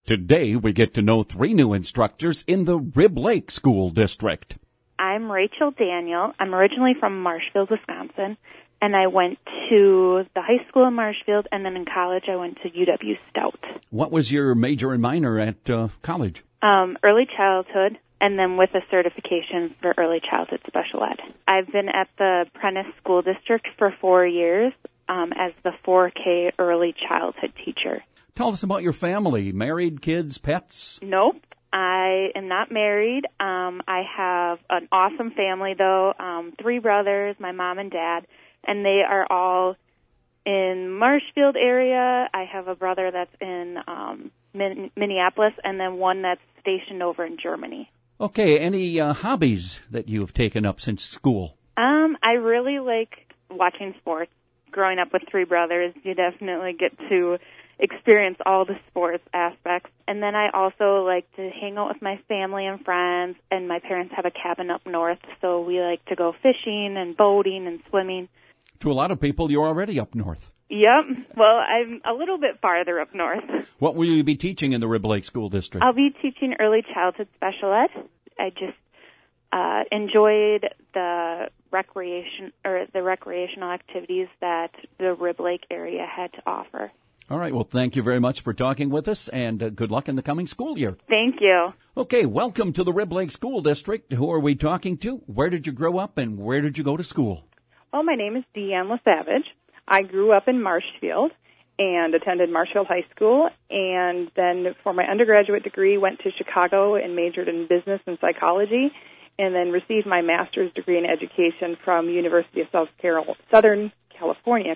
Today, we get to know 3 new instructors in the Rib Lake School District. I'm Rachel Daniel. I'm originally from Marshfield, Wisconsin, and I went to the high school in Marshfield, and then in college I went to UW Stout. What was your major and minor at college? Early childhood, and then with a certification for early childhood special ed. I've been at the Prentice School District for 4 years as the 4K early childhood teacher. Tell us about your family. Married, kids, pets? Nope. I am not married. I have an awesome family, though. 3 brothers, my mom and dad, and they are all in Marshfield area. I have a brother that's in Minneapolis, and then one that's stationed over in Germany. Okay, any hobbies that you have taken up since school? I really like watching sports. Growing up with 3 brothers, you definitely get to experience all the sports aspects. And then I also like to hang out with my family and friends, and my parents have a cabin up north, so we like to go fishing and boating and swimming. To a lot of people, you're already up north. Yep. Well, I'm a little bit farther up north. What will you be teaching in the Rib Lake School District? I'll be teaching early childhood special ed. I just enjoyed the recreational activities that the Rib Lake area had to offer. All right. Well, thank you very much for talking with us, and good luck in the coming school year. Thank you. Okay, welcome to the Rib Lake School District. Who are we talking to? Where did you grow up, and where did you go to school? Well, my name is Deanne LaSavage. I grew up in Marshfield and attended Marshfield High School, and then for my undergraduate degree went to Chicago and majored in business and psychology, and then received my master's degree in education from University of Southern California,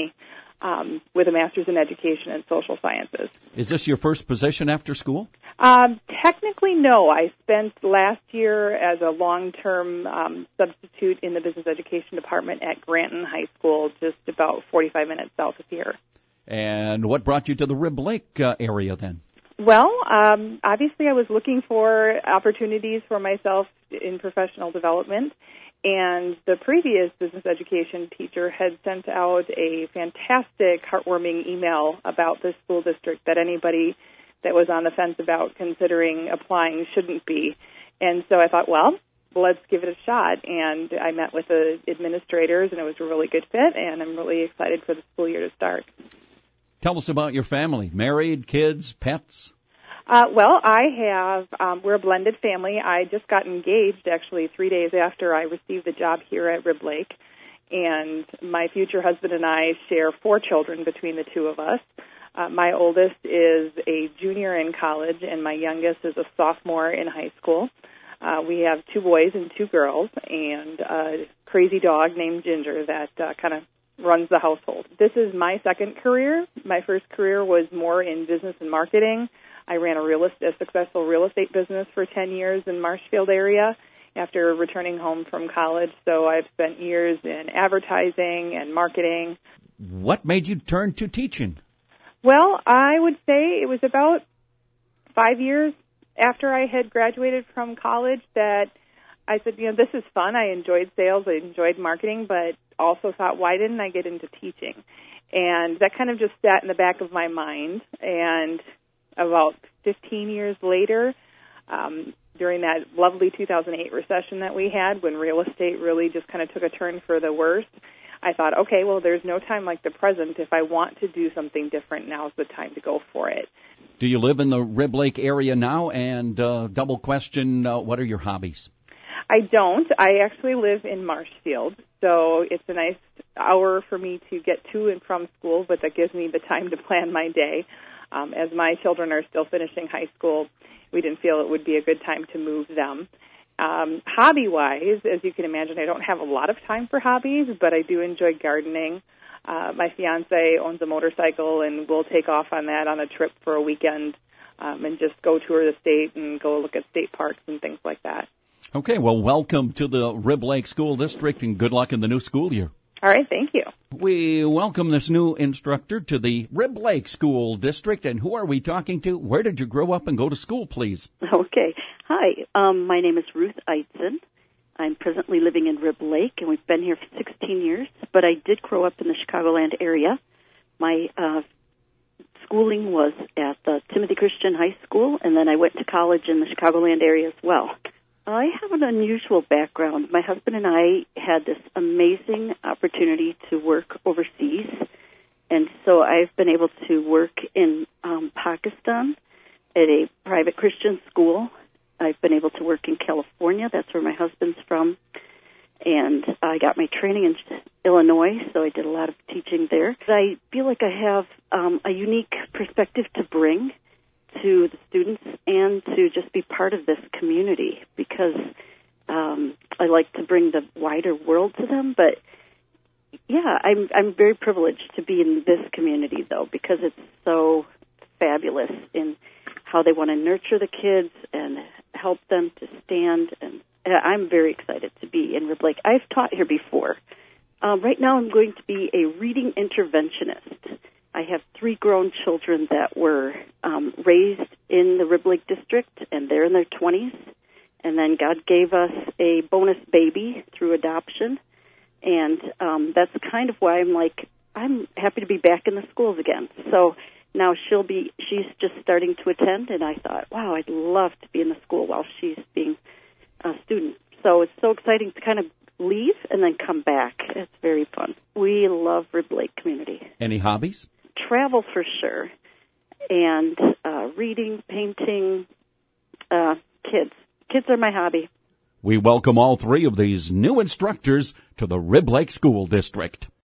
with a master's in education and social sciences. Is this your first position after school? Technically, no. I spent last year as a long-term substitute in the business education department at Granton High School, just about 45 minutes south of here. And what brought you to the Rib Lake area then? Well, obviously I was looking for opportunities for myself in professional development, and the previous business education teacher had sent out a fantastic, heartwarming email about this school district that anybody that was on the fence about considering applying shouldn't be. And so I thought, well, let's give it a shot. And I met with the administrators, and it was a really good fit, and I'm really excited for the school year to start. Tell us about your family. Married, kids, pets? Well, I have, we're a blended family. I just got engaged, actually, 3 days after I received the job here at Rib Lake. And my future husband and I share 4 children between the 2 of us. My oldest is a junior in college, and my youngest is a sophomore in high school. We have 2 boys and 2 girls, and a crazy dog named Ginger that kind of runs the household. This is my second career. My first career was more in business and marketing. I ran a successful real estate business for 10 years in Marshfield area after returning home from college. So I've spent years in advertising and marketing. What made you turn to teaching? Well, I would say it was about 5 years after I had graduated from college that I said, this is fun. I enjoyed sales. I enjoyed marketing, but also thought, why didn't I get into teaching? And that kind of just sat in the back of my mind. And about 15 years later, during that lovely 2008 recession that we had, when real estate really just kind of took a turn for the worse, I thought, okay, well, there's no time like the present. If I want to do something different, now's the time to go for it. Do you live in the Rib Lake area now? And double question, what are your hobbies? I don't. I actually live in Marshfield, so it's a nice hour for me to get to and from school, but that gives me the time to plan my day. As my children are still finishing high school, we didn't feel it would be a good time to move them. Hobby-wise, as you can imagine, I don't have a lot of time for hobbies, but I do enjoy gardening. My fiance owns a motorcycle, and we'll take off on that on a trip for a weekend and just go tour the state and go look at state parks and things like that. Okay, well, welcome to the Rib Lake School District, and good luck in the new school year. All right, thank you. We welcome this new instructor to the Rib Lake School District, and who are we talking to? Where did you grow up and go to school, please? Okay. Hi, my name is Ruth Eitzen. I'm presently living in Rib Lake, and we've been here for 16 years, but I did grow up in the Chicagoland area. My schooling was at the Timothy Christian High School, and then I went to college in the Chicagoland area as well. I have an unusual background. My husband and I had this amazing opportunity to work overseas, and so I've been able to work in Pakistan at a private Christian school. I've been able to work in California. That's where my husband's from. And I got my training in Illinois, so I did a lot of teaching there. I feel like I have a unique perspective to bring to the students and to just be part of this community because I like to bring the wider world to them. But, yeah, I'm very privileged to be in this community, though, because it's so fabulous in how they want to nurture the kids and help them to stand. And I'm very excited to be in Rib Lake. I've taught here before. Right now I'm going to be a reading interventionist. I have 3 grown children that were raised in the Rib Lake district, and they're in their 20s. And then God gave us a bonus baby through adoption. And that's kind of why I'm happy to be back in the schools again. So now she's just starting to attend, and I thought, wow, I'd love to be in the school while she's being a student. So it's so exciting to kind of leave and then come back. It's very fun. We love Rib Lake community. Any hobbies? Travel for sure, and reading, painting, kids. Kids are my hobby. We welcome all 3 of these new instructors to the Rib Lake School District.